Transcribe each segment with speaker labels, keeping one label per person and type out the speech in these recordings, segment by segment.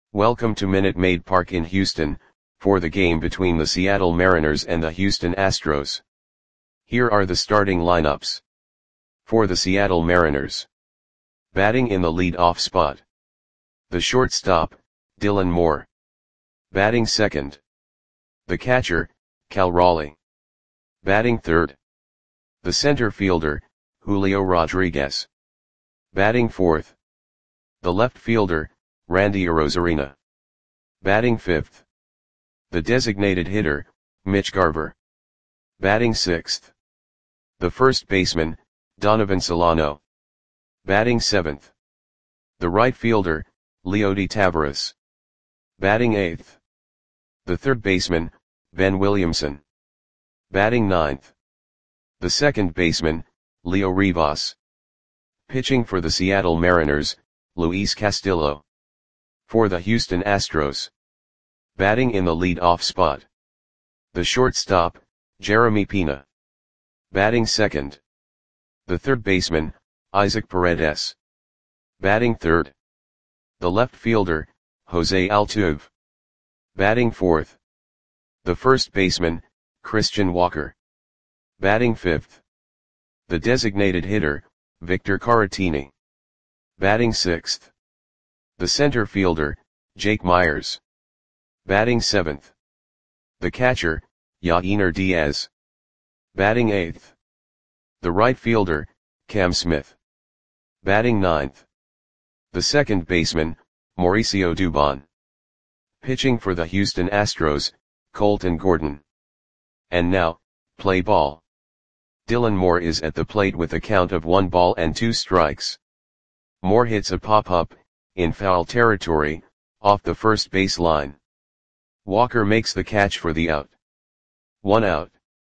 Speaker 1: Welcome to Minute Maid Park in Houston, for the game between the Seattle Mariners and the Houston Astros. Here are the starting lineups. For the Seattle Mariners. Batting in the lead-off spot. The shortstop, Dylan Moore. Batting second. The catcher, Cal Raleigh. Batting third. The center fielder, Julio Rodriguez. Batting fourth. The left fielder, Randy Arozarena. Batting fifth. The designated hitter, Mitch Garver. Batting sixth. The first baseman, Donovan Solano. Batting seventh. The right fielder, Leody Taveras. Batting eighth. The third baseman, Ben Williamson. Batting ninth. The second baseman, Leo Rivas. Pitching for the Seattle Mariners, Luis Castillo. For the Houston Astros. Batting in the lead-off spot. The shortstop, Jeremy Pena. Batting second. The third baseman, Isaac Paredes. Batting third. The left fielder, Jose Altuve. Batting fourth. The first baseman, Christian Walker. Batting fifth. The designated hitter, Victor Caratini. Batting sixth. The center fielder, Jake Myers. Batting seventh. The catcher, Yainer Diaz. Batting eighth. The right fielder, Cam Smith. Batting ninth. The second baseman, Mauricio Dubon. Pitching for the Houston Astros, Colton Gordon. And now, play ball. Dylan Moore is at the plate with a count of 1 ball and 2 strikes. Moore hits a pop-up, in foul territory, off the first base line. Walker makes the catch for the out. 1 out.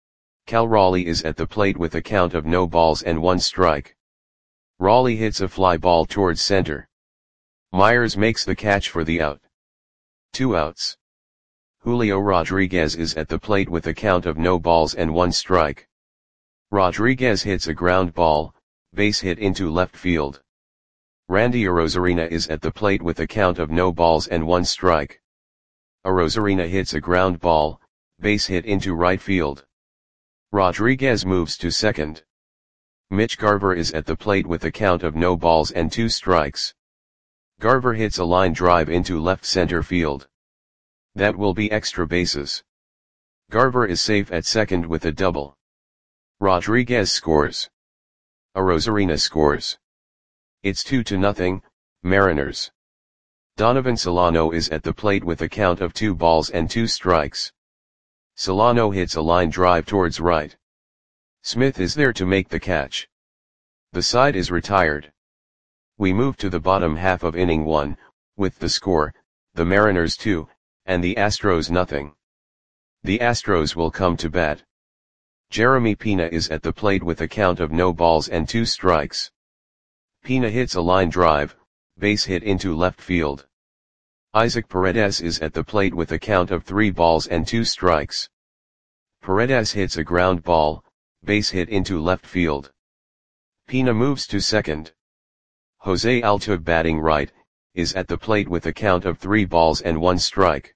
Speaker 1: Cal Raleigh is at the plate with a count of no balls and 1 strike. Raleigh hits a fly ball towards center. Myers makes the catch for the out. 2 outs. Julio Rodriguez is at the plate with a count of no balls and 1 strike. Rodriguez hits a ground ball, base hit into left field. Randy Arozarena is at the plate with a count of no balls and 1 strike. Arozarena hits a ground ball, base hit into right field. Rodriguez moves to second. Mitch Garver is at the plate with a count of no balls and 2 strikes. Garver hits a line drive into left center field. That will be extra bases. Garver is safe at second with a double. Rodriguez scores. Arozarena scores. It's 2-0, Mariners. Donovan Solano is at the plate with a count of 2 balls and 2 strikes. Solano hits a line drive towards right. Smith is there to make the catch. The side is retired. We move to the bottom half of inning 1, with the score, the Mariners 2, and the Astros 0. The Astros will come to bat. Jeremy Pena is at the plate with a count of no balls and 2 strikes. Pena hits a line drive, base hit into left field. Isaac Paredes is at the plate with a count of 3 balls and 2 strikes. Paredes hits a ground ball, base hit into left field. Pena moves to second. Jose Altuve batting right, is at the plate with a count of 3 balls and 1 strike.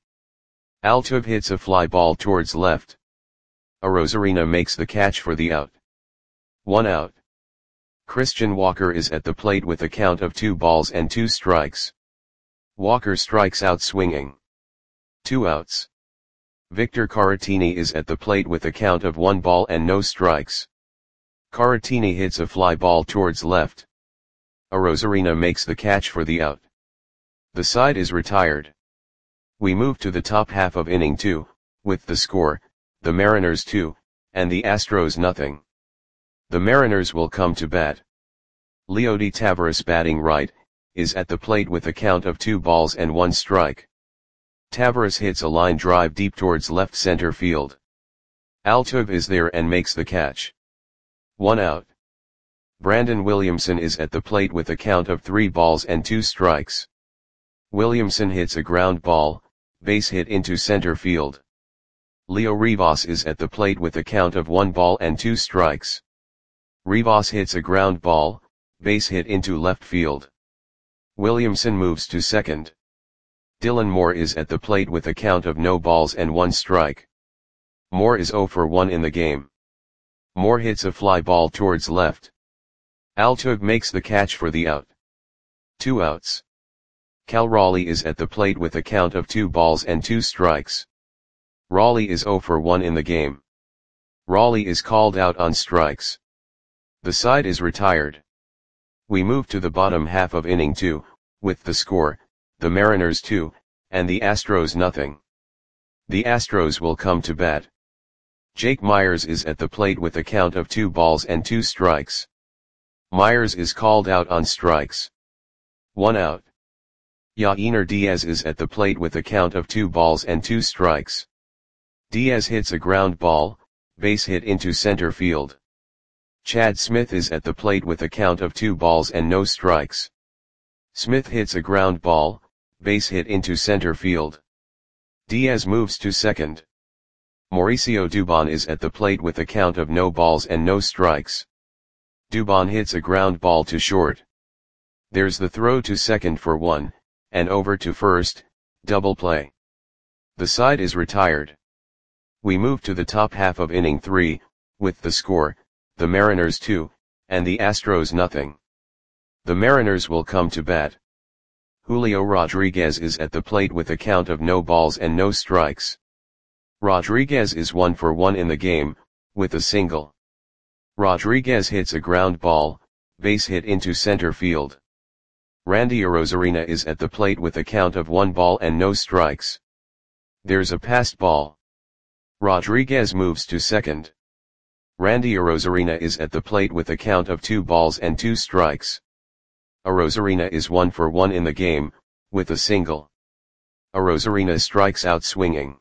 Speaker 1: Altuve hits a fly ball towards left. Arozarena makes the catch for the out. 1 out. Christian Walker is at the plate with a count of 2 balls and 2 strikes. Walker strikes out swinging. 2 outs. Victor Caratini is at the plate with a count of 1 ball and no strikes. Caratini hits a fly ball towards left. Arozarena makes the catch for the out. The side is retired. We move to the top half of inning 2, with the score, the Mariners 2, and the Astros 0. The Mariners will come to bat. Leody Taveras batting right, is at the plate with a count of 2 balls and 1 strike. Taveras hits a line drive deep towards left center field. Altuve is there and makes the catch. 1 out. Brandon Williamson is at the plate with a count of 3 balls and 2 strikes. Williamson hits a ground ball, base hit into center field. Leo Rivas is at the plate with a count of 1 ball and 2 strikes. Rivas hits a ground ball, base hit into left field. Williamson moves to second. Dylan Moore is at the plate with a count of no balls and 1 strike. Moore is 0 for 1 in the game. Moore hits a fly ball towards left. Altug makes the catch for the out. 2 outs. Cal Raleigh is at the plate with a count of 2 balls and 2 strikes. Raleigh is 0 for 1 in the game. Raleigh is called out on strikes. The side is retired. We move to the bottom half of inning 2, with the score, the Mariners 2, and the Astros nothing. The Astros will come to bat. Jake Myers is at the plate with a count of 2 balls and 2 strikes. Myers is called out on strikes. 1 out. Yainer Diaz is at the plate with a count of 2 balls and 2 strikes. Diaz hits a ground ball, base hit into center field. Chad Smith is at the plate with a count of 2 balls and no strikes. Smith hits a ground ball, base hit into center field. Diaz moves to second. Mauricio Dubon is at the plate with a count of no balls and no strikes. Dubon hits a ground ball to short. There's the throw to second for 1, and over to first, double play. The side is retired. We move to the top half of inning 3, with the score, the Mariners 2, and the Astros nothing. The Mariners will come to bat. Julio Rodriguez is at the plate with a count of no balls and no strikes. Rodriguez is 1 for 1 in the game, with a single. Rodriguez hits a ground ball, base hit into center field. Randy Arozarena is at the plate with a count of 1 ball and no strikes. There's a passed ball. Rodriguez moves to second. Randy Arozarena is at the plate with a count of 2 balls and 2 strikes. Arozarena is 1 for 1 in the game, with a single. Arozarena strikes out swinging.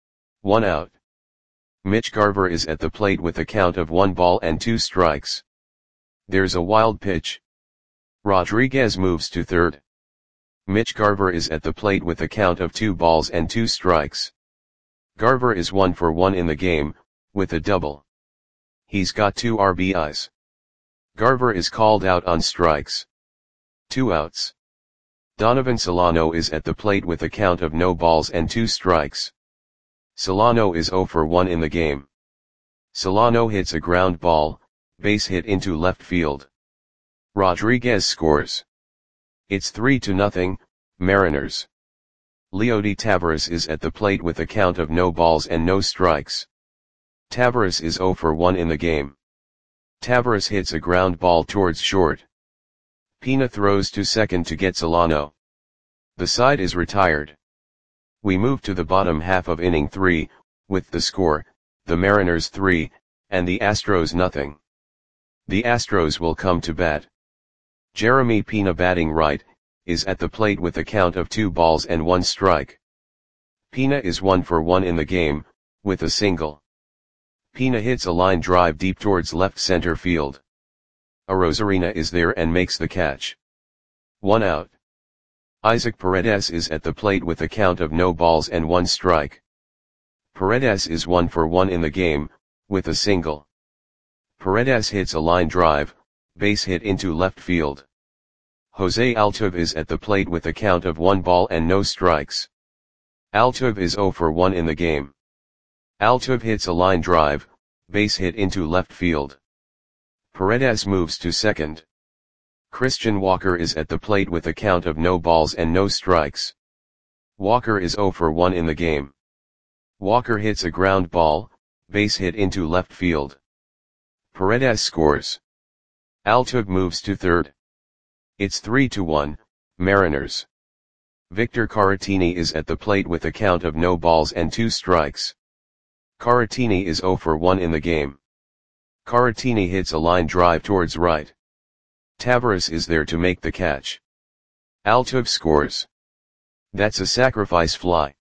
Speaker 1: 1 out. Mitch Garver is at the plate with a count of 1 ball and 2 strikes. There's a wild pitch. Rodriguez moves to third. Mitch Garver is at the plate with a count of 2 balls and 2 strikes. Garver is 1 for 1 in the game, with a double. He's got 2 RBIs. Garver is called out on strikes. 2 outs. Donovan Solano is at the plate with a count of no balls and 2 strikes. Solano is 0 for 1 in the game. Solano hits a ground ball, base hit into left field. Rodriguez scores. It's 3-0, Mariners. Leody Taveras is at the plate with a count of no balls and no strikes. Taveras is 0 for 1 in the game. Taveras hits a ground ball towards short. Pina throws to second to get Solano. The side is retired. We move to the bottom half of inning 3, with the score, the Mariners 3, and the Astros nothing. The Astros will come to bat. Jeremy Pina, batting right, is at the plate with a count of 2 balls and 1 strike. Pina is 1 for 1 in the game, with a single. Pina hits a line drive deep towards left center field. Arozarena is there and makes the catch. 1 out. Isaac Paredes is at the plate with a count of no balls and 1 strike. Paredes is 1 for 1 in the game, with a single. Paredes hits a line drive, base hit into left field. Jose Altuve is at the plate with a count of 1 ball and no strikes. Altuve is 0 for 1 in the game. Altuve hits a line drive, base hit into left field. Paredes moves to second. Christian Walker is at the plate with a count of no balls and no strikes. Walker is 0 for 1 in the game. Walker hits a ground ball, base hit into left field. Paredes scores. Altuve moves to third. It's 3-1, Mariners. Victor Caratini is at the plate with a count of no balls and 2 strikes. Caratini is 0 for 1 in the game. Caratini hits a line drive towards right. Taveras is there to make the catch. Altuve scores. That's a sacrifice fly.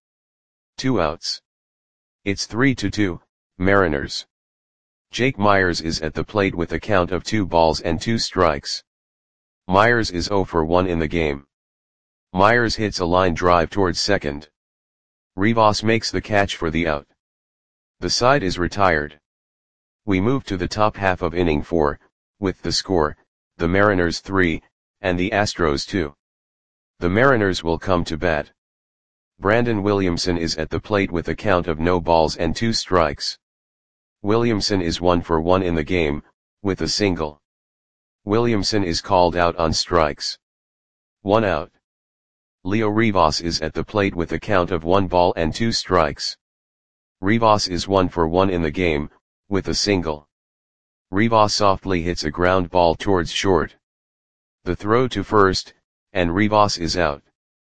Speaker 1: 2 outs. It's 3-2, Mariners. Jake Myers is at the plate with a count of 2 balls and 2 strikes. Myers is 0 for 1 in the game. Myers hits a line drive towards second. Rivas makes the catch for the out. The side is retired. We move to the top half of inning 4, with the score, the Mariners 3, and the Astros 2. The Mariners will come to bat. Brandon Williamson is at the plate with a count of no balls and 2 strikes. Williamson is 1 for 1 in the game, with a single. Williamson is called out on strikes. 1 out. Leo Rivas is at the plate with a count of 1 ball and 2 strikes. Rivas is 1 for 1 in the game, with a single. Rivas softly hits a ground ball towards short. The throw to first, and Rivas is out.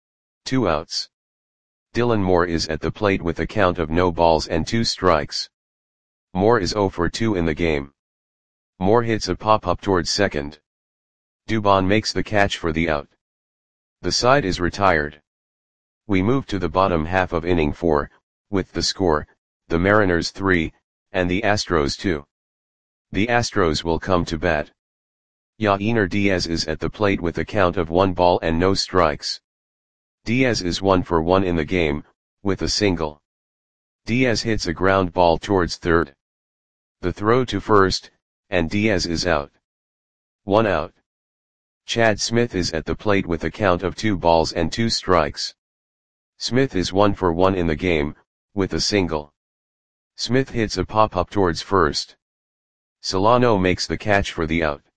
Speaker 1: 2 outs. Dylan Moore is at the plate with a count of no balls and 2 strikes. Moore is 0 for 2 in the game. Moore hits a pop-up towards second. Dubon makes the catch for the out. The side is retired. We move to the bottom half of inning 4, with the score, the Mariners 3, and the Astros 2. The Astros will come to bat. Yainer Diaz is at the plate with a count of 1 ball and no strikes. Diaz is 1 for 1 in the game, with a single. Diaz hits a ground ball towards third. The throw to first, and Diaz is out. 1 out. Chad Smith is at the plate with a count of 2 balls and 2 strikes. Smith is 1 for 1 in the game, with a single. Smith hits a pop-up towards first. Solano makes the catch for the out.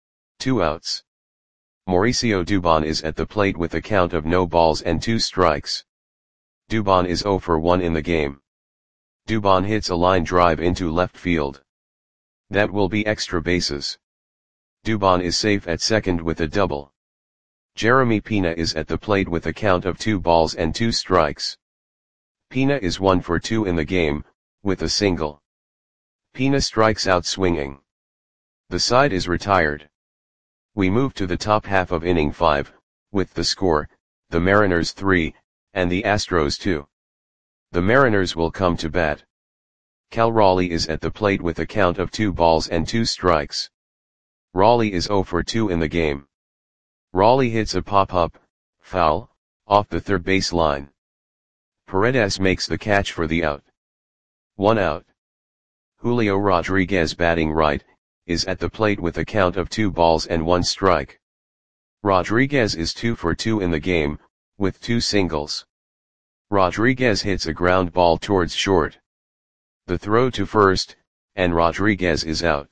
Speaker 1: 2 outs. Mauricio Dubon is at the plate with a count of no balls and 2 strikes. Dubon is 0 for 1 in the game. Dubon hits a line drive into left field. That will be extra bases. Dubon is safe at second with a double. Jeremy Pina is at the plate with a count of 2 balls and 2 strikes. Pina is 1 for 2 in the game, with a single. Pina strikes out swinging. The side is retired. We move to the top half of inning 5, with the score, the Mariners 3, and the Astros 2. The Mariners will come to bat. Cal Raleigh is at the plate with a count of 2 balls and 2 strikes. Raleigh is 0 for 2 in the game. Raleigh hits a pop-up, foul, off the third base line. Paredes makes the catch for the out. 1 out. Julio Rodriguez, batting right, is at the plate with a count of 2 balls and 1 strike. Rodriguez is 2 for 2 in the game, with 2 singles. Rodriguez hits a ground ball towards short. The throw to first, and Rodriguez is out.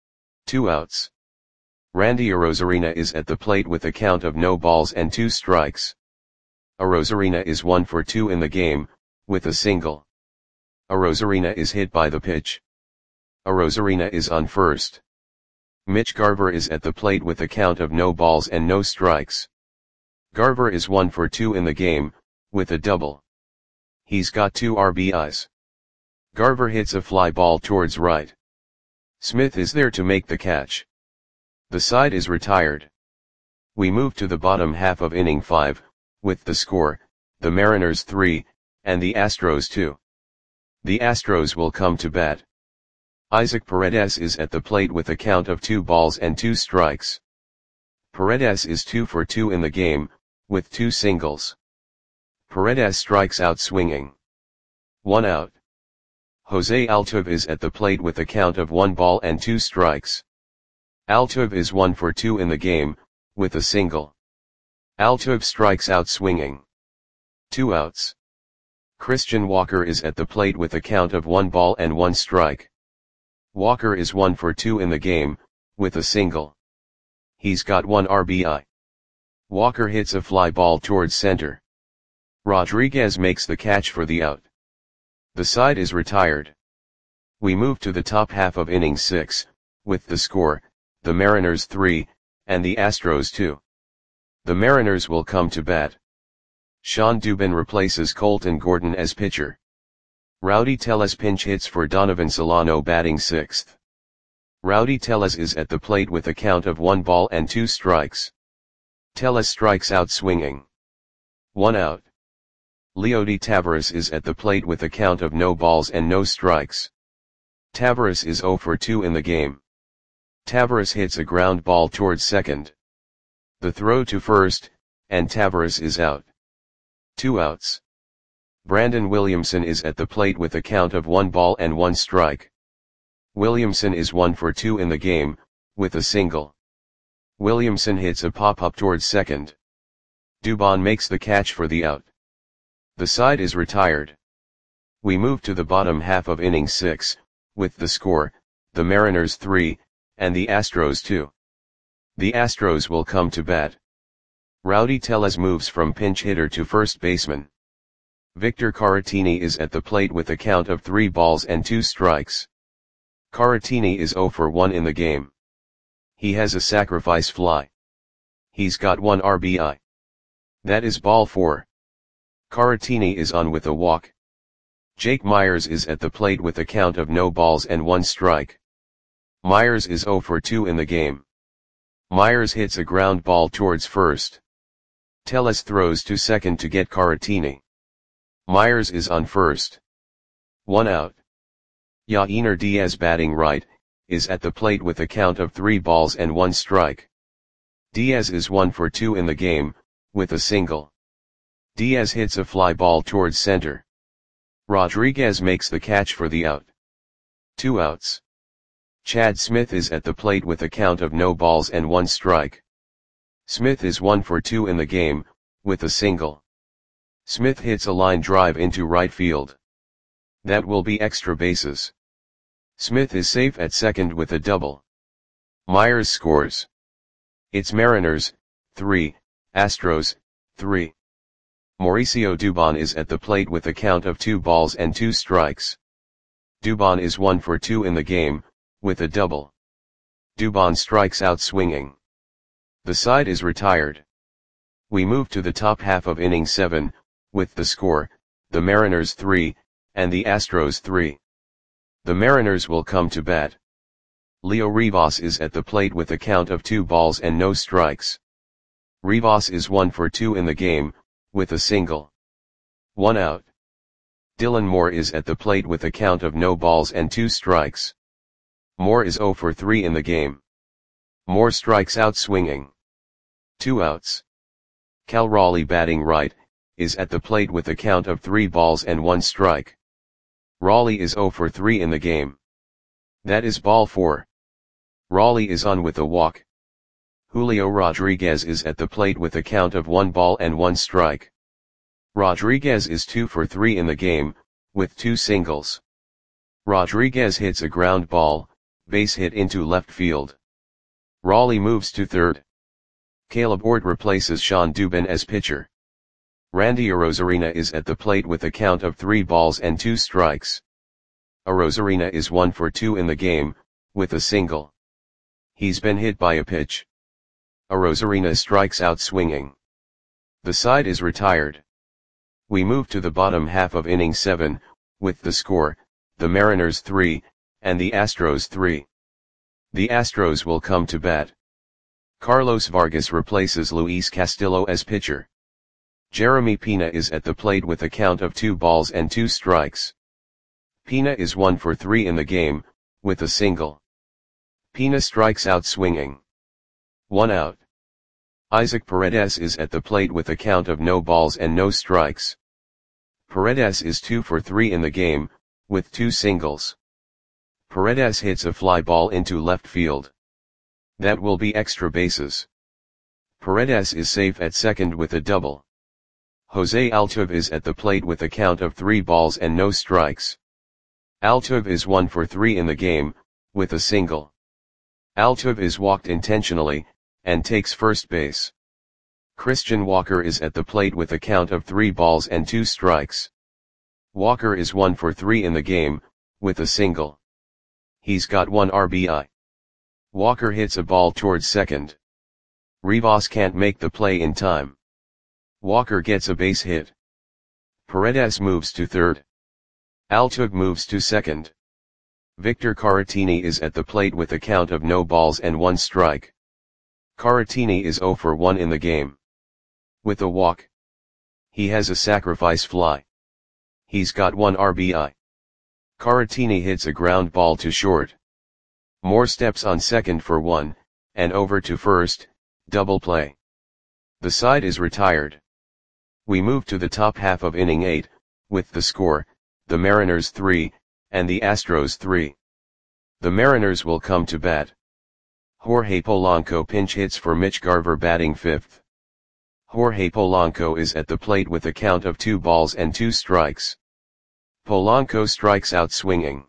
Speaker 1: 2 outs. Randy Arozarena is at the plate with a count of no balls and 2 strikes. Arozarena is 1 for 2 in the game, with a single. Arozarena is hit by the pitch. Arozarena is on first. Mitch Garver is at the plate with a count of no balls and no strikes. Garver is 1 for 2 in the game, with a double. He's got 2 RBIs. Garver hits a fly ball towards right. Smith is there to make the catch. The side is retired. We move to the bottom half of inning 5, with the score, the Mariners 3, and the Astros 2. The Astros will come to bat. Isaac Paredes is at the plate with a count of 2 balls and 2 strikes. Paredes is 2 for 2 in the game, with 2 singles. Paredes strikes out swinging. 1 out. Jose Altuve is at the plate with a count of 1 ball and 2 strikes. Altuve is 1 for 2 in the game, with a single. Altuve strikes out swinging. 2 outs. Christian Walker is at the plate with a count of 1 ball and 1 strike. Walker is 1 for 2 in the game, with a single. He's got 1 RBI. Walker hits a fly ball towards center. Rodriguez makes the catch for the out. The side is retired. We move to the top half of inning 6, with the score, the Mariners 3, and the Astros 2. The Mariners will come to bat. Sean Dubin replaces Colton Gordon as pitcher. Rowdy Tellez pinch hits for Donovan Solano, batting 6th. Rowdy Tellez is at the plate with a count of 1 ball and 2 strikes. Tellez strikes out swinging. 1 out. Leody Taveras is at the plate with a count of no balls and no strikes. Taveras is 0 for 2 in the game. Taveras hits a ground ball towards second. The throw to first, and Taveras is out. 2 outs. Brandon Williamson is at the plate with a count of 1 ball and 1 strike. Williamson is 1 for 2 in the game, with a single. Williamson hits a pop-up towards second. Dubon makes the catch for the out. The side is retired. We move to the bottom half of inning 6, with the score, the Mariners 3, and the Astros 2. The Astros will come to bat. Rowdy Tellez moves from pinch hitter to first baseman. Victor Caratini is at the plate with a count of 3 balls and 2 strikes. Caratini is 0 for 1 in the game. He has a sacrifice fly. He's got 1 RBI. That is ball 4. Caratini is on with a walk. Jake Myers is at the plate with a count of no balls and 1 strike. Myers is 0 for 2 in the game. Myers hits a ground ball towards first. Tellez throws to second to get Caratini. Myers is on first. 1 out. Yainer Diaz, batting right, is at the plate with a count of 3 balls and 1 strike. Diaz is 1 for 2 in the game, with a single. Diaz hits a fly ball towards center. Rodriguez makes the catch for the out. 2 outs. Chad Smith is at the plate with a count of no balls and 1 strike. Smith is 1 for 2 in the game, with a single. Smith hits a line drive into right field. That will be extra bases. Smith is safe at second with a double. Myers scores. It's Mariners, 3, Astros, 3. Mauricio Dubon is at the plate with a count of 2 balls and 2 strikes. Dubon is 1 for 2 in the game, with a double. Dubon strikes out swinging. The side is retired. We move to the top half of inning 7, with the score, the Mariners 3, and the Astros 3. The Mariners will come to bat. Leo Rivas is at the plate with a count of 2 balls and no strikes. Rivas is 1 for 2 in the game, with a single. 1 out. Dylan Moore is at the plate with a count of no balls and 2 strikes. Moore is 0 for 3 in the game. Moore strikes out swinging. 2 outs. Cal Raleigh, batting right, is at the plate with a count of 3 balls and 1 strike. Raleigh is 0 for 3 in the game. That is ball 4. Raleigh is on with a walk. Julio Rodriguez is at the plate with a count of 1 ball and 1 strike. Rodriguez is 2 for 3 in the game, with 2 singles. Rodriguez hits a ground ball, base hit into left field. Raleigh moves to third. Caleb Ort replaces Sean Dubin as pitcher. Randy Arozarena is at the plate with a count of 3 balls and 2 strikes. Arozarena is 1 for 2 in the game, with a single. He's been hit by a pitch. Arozarena strikes out swinging. The side is retired. We move to the bottom half of inning 7, with the score, the Mariners 3, and the Astros 3. The Astros will come to bat. Carlos Vargas replaces Luis Castillo as pitcher. Jeremy Pina is at the plate with a count of 2 balls and 2 strikes. Pina is 1 for 3 in the game, with a single. Pina strikes out swinging. 1 out. Isaac Paredes is at the plate with a count of no balls and no strikes. Paredes is 2 for 3 in the game, with 2 singles. Paredes hits a fly ball into left field. That will be extra bases. Paredes is safe at second with a double. Jose Altuve is at the plate with a count of 3 balls and no strikes. Altuve is 1 for 3 in the game, with a single. Altuve is walked intentionally, and takes first base. Christian Walker is at the plate with a count of 3 balls and 2 strikes. Walker is 1 for 3 in the game, with a single. He's got 1 RBI. Walker hits a ball towards second. Rivas can't make the play in time. Walker gets a base hit. Paredes moves to third. Altuve moves to second. Victor Caratini is at the plate with a count of no balls and 1 strike. Caratini is 0 for 1 in the game. With a walk. He has a sacrifice fly. He's got 1 RBI. Caratini hits a ground ball to short. Moore steps on second for 1, and over to first, double play. The side is retired. We move to the top half of inning 8, with the score, the Mariners 3, and the Astros 3. The Mariners will come to bat. Jorge Polanco pinch hits for Mitch Garver, batting 5th. Jorge Polanco is at the plate with a count of 2 balls and 2 strikes. Polanco strikes out swinging.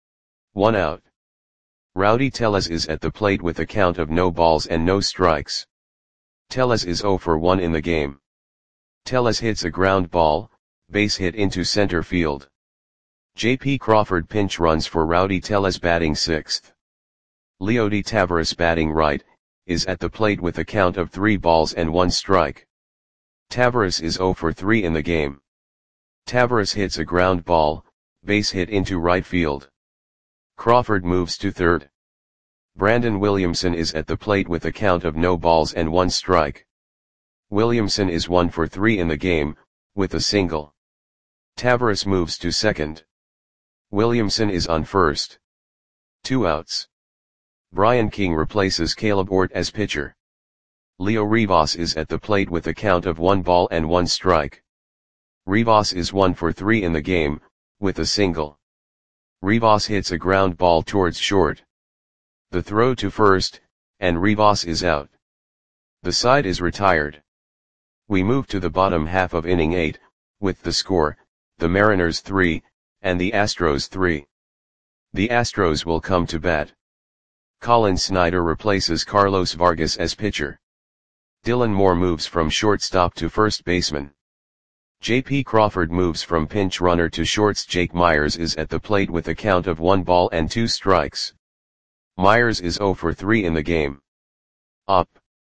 Speaker 1: 1 out. Rowdy Tellez is at the plate with a count of no balls and no strikes. Tellez is 0 for 1 in the game. Tellez hits a ground ball, base hit into center field. J.P. Crawford pinch runs for Rowdy Tellez batting 6th. Leody Taveras batting right, is at the plate with a count of 3 balls and 1 strike. Taveras is 0 for 3 in the game. Taveras hits a ground ball, base hit into right field. Crawford moves to third. Brandon Williamson is at the plate with a count of no balls and 1 strike. Williamson is 1 for 3 in the game, with a single. Taveras moves to second. Williamson is on first. 2 outs. Brian King replaces Caleb Ort as pitcher. Leo Rivas is at the plate with a count of 1 ball and 1 strike. Rivas is 1 for 3 in the game, with a single. Rivas hits a ground ball towards short. The throw to first, and Rivas is out. The side is retired. We move to the bottom half of inning 8, with the score, the Mariners 3, and the Astros 3. The Astros will come to bat. Colin Snyder replaces Carlos Vargas as pitcher. Dylan Moore moves from shortstop to first baseman. J.P. Crawford moves from pinch runner to shorts. Jake Myers is at the plate with a count of 1 ball and 2 strikes. Myers is 0 for 3 in the game. Up.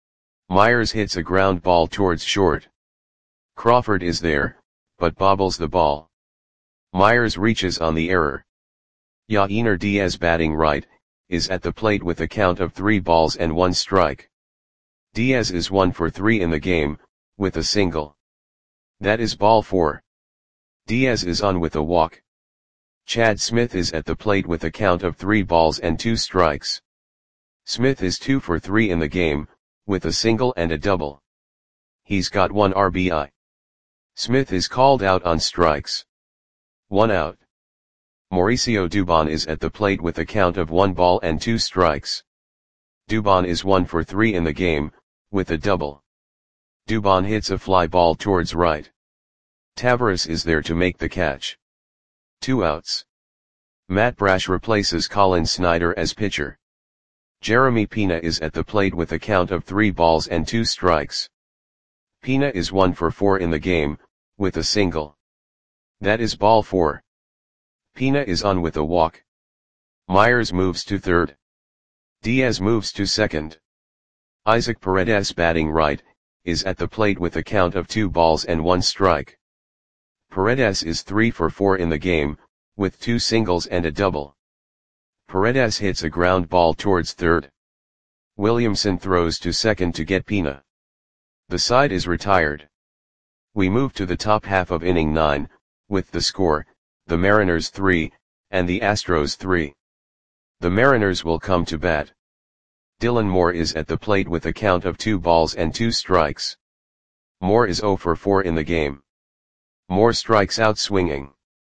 Speaker 1: Myers hits a ground ball towards short. Crawford is there, but bobbles the ball. Myers reaches on the error. Yainer Diaz batting right, is at the plate with a count of 3 balls and 1 strike. Diaz is 1 for 3 in the game, with a single. That is ball 4. Diaz is on with a walk. Chad Smith is at the plate with a count of 3 balls and 2 strikes. Smith is 2 for 3 in the game, with a single and a double. He's got 1 RBI. Smith is called out on strikes. 1 out. Mauricio Dubon is at the plate with a count of 1 ball and 2 strikes. Dubon is 1 for 3 in the game, with a double. Dubon hits a fly ball towards right. Taveras is there to make the catch. 2 outs. Matt Brash replaces Colin Snyder as pitcher. Jeremy Pina is at the plate with a count of 3 balls and 2 strikes. Pina is 1 for 4 in the game, with a single. That is ball 4. Pina is on with a walk. Myers moves to third. Diaz moves to second. Isaac Paredes batting right, is at the plate with a count of 2 balls and 1 strike. Paredes is 3 for 4 in the game, with 2 singles and a double. Paredes hits a ground ball towards third. Williamson throws to second to get Pina. The side is retired. We move to the top half of inning 9, with the score, the Mariners 3, and the Astros 3. The Mariners will come to bat. Dylan Moore is at the plate with a count of 2 balls and 2 strikes. Moore is 0 for 4 in the game. Moore strikes out swinging.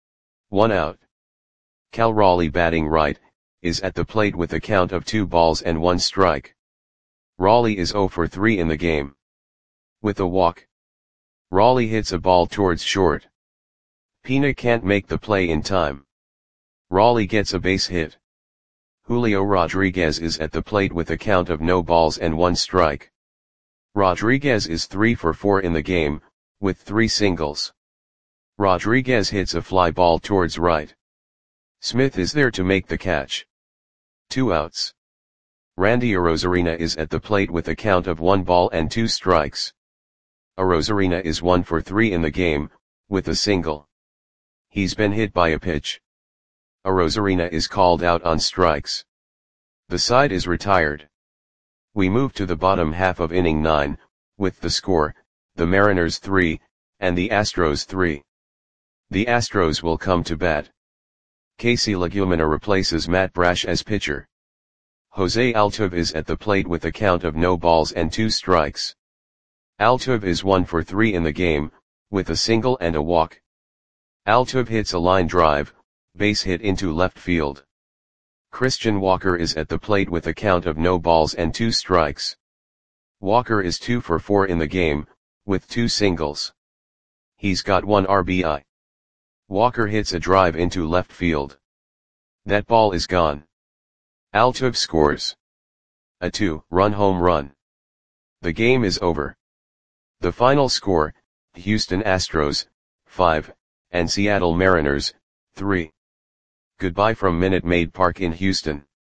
Speaker 1: 1 out. Cal Raleigh batting right, is at the plate with a count of 2 balls and 1 strike. Raleigh is 0 for 3 in the game. With a walk. Raleigh hits a ball towards short. Pina can't make the play in time. Raleigh gets a base hit. Julio Rodriguez is at the plate with a count of no balls and 1 strike. Rodriguez is 3 for 4 in the game, with 3 singles. Rodriguez hits a fly ball towards right. Smith is there to make the catch. 2 outs. Randy Arozarena is at the plate with a count of 1 ball and 2 strikes. Arozarena is 1 for 3 in the game, with a single. He's been hit by a pitch. Arozarena is called out on strikes. The side is retired. We move to the bottom half of inning 9, with the score, the Mariners 3, and the Astros 3. The Astros will come to bat. Casey Legumina replaces Matt Brash as pitcher. Jose Altuve is at the plate with a count of no balls and 2 strikes. Altuve is 1 for 3 in the game, with a single and a walk. Altuve hits a line drive, base hit into left field. Christian Walker is at the plate with a count of no balls and 2 strikes. Walker is 2 for 4 in the game, with 2 singles. He's got 1 RBI. Walker hits a drive into left field. That ball is gone. Altuve scores a 2-run home run. The game is over. The final score, Houston Astros, 5, and Seattle Mariners, 3. Goodbye from Minute Maid Park in Houston.